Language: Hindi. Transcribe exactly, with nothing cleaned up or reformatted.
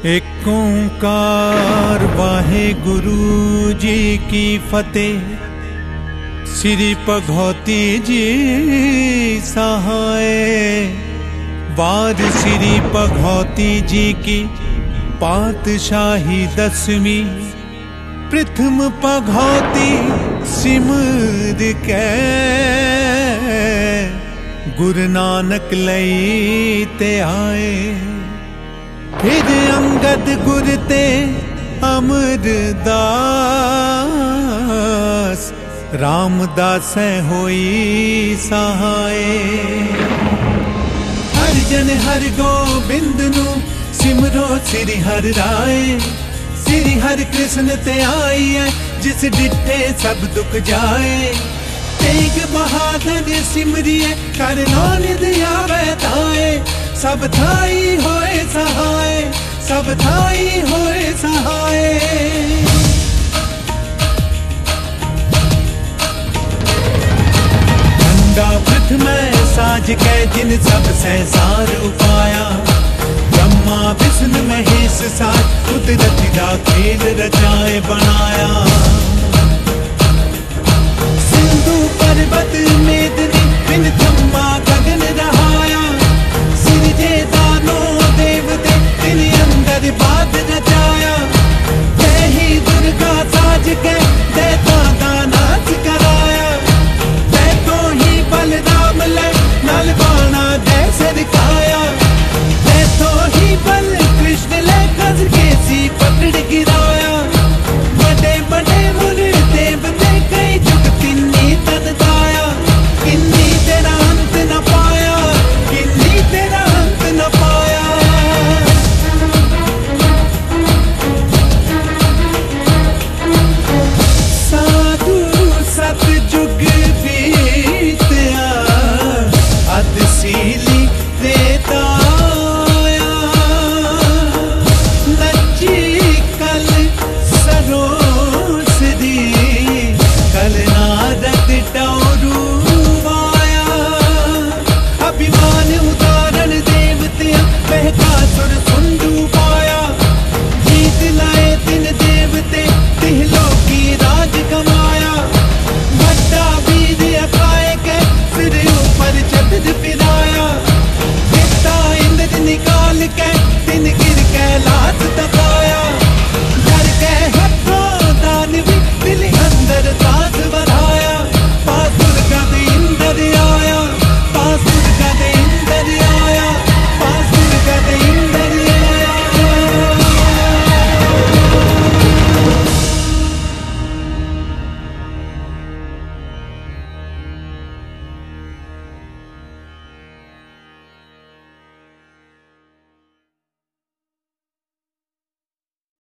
एक ओंकार वाहेगुरु जी की फतेह। श्री भगवती जी सहाय। वार श्री भगवती जी की पातशाही दसवीं। प्रथम भगवती सिमर कै गुरु नानक लई ते आए। फिर अंगद गुर ते अमरदास रामदास होई सहाय। हर जन हर गोबिंद नु सिमरो श्री हर राय। श्री हर कृष्ण ते आई है जिस डिठे सब दुख जाए। तेग बहादुर सिमरिए कर नानक आवे ताए। सब थाई होए सहाय, सब थाई होए सहाय। ठंडा पृथ में साज के जिन सब संसार उपाया। ब्रह्मा विष्णु महेश साथ कुदरत दा खेल रचाए बनाया।